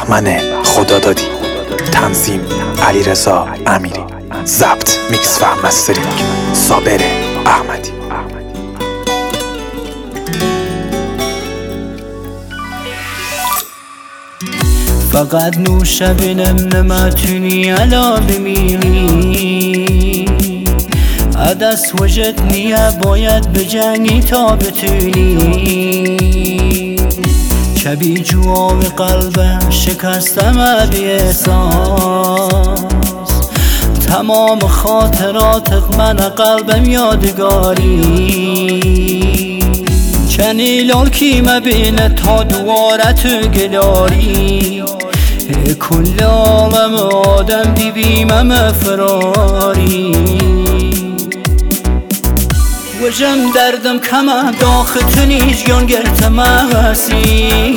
بهمن خدادادی، تنظیم علیرضا امیری، ضبط میکس و مسترینگ صابر احمدی. فقط نوشه بینم نمتونی علا بمیری، عدس وجد نیه باید بجنگی تا بتونی. کبی جواب قلبم شکستم بی احساس، تمام خاطرات من قلبم یادگاری. کنی لالکی مبینه تا دوارت گلاری، کل عالم آدم دیویمم فراری. وجم دردم کمه داختنیش گیان گرتم هستی،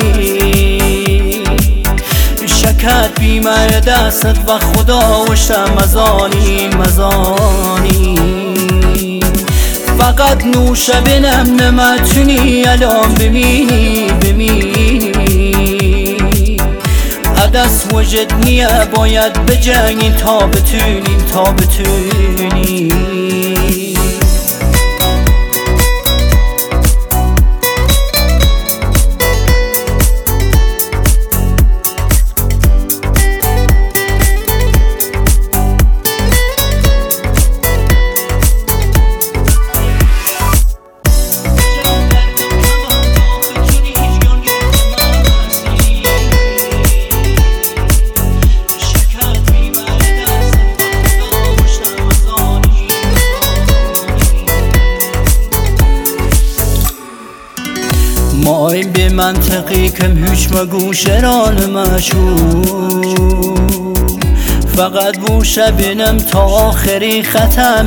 شکت بیمه دستت و خدا وشم مزانی. فقط نوشه بینم نمتونی الان بمینی، عدس وجد نیه باید بجنگی تا بتونی. مایم به منطقی کم هیچ مگو شران مشهور، فقط بوشه بینم تا آخری ختم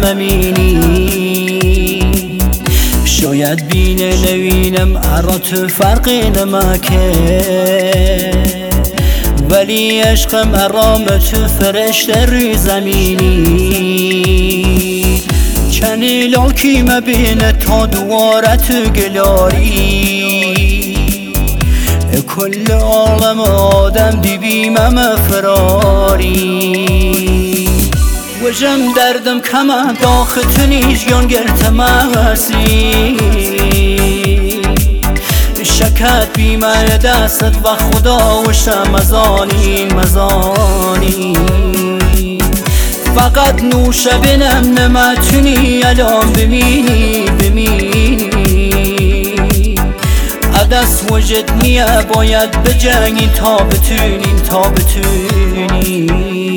امینی. شاید بینه نوینم ارات فرقی نمکه، ولی عشقم ارامت فرشته روی زمینی. کنی لاکی مبینه تا دوارت گلاری، کل عالم آدم دیویمم فراری. وجم دردم کمه داختنیش گیان گرتم هستی، شکت بیمه دستت و خدا وشم مزانی. فقط نوشه بینم نمتونی الان بمینی، عدس وجد نیه باید بجنگی تا بتونی.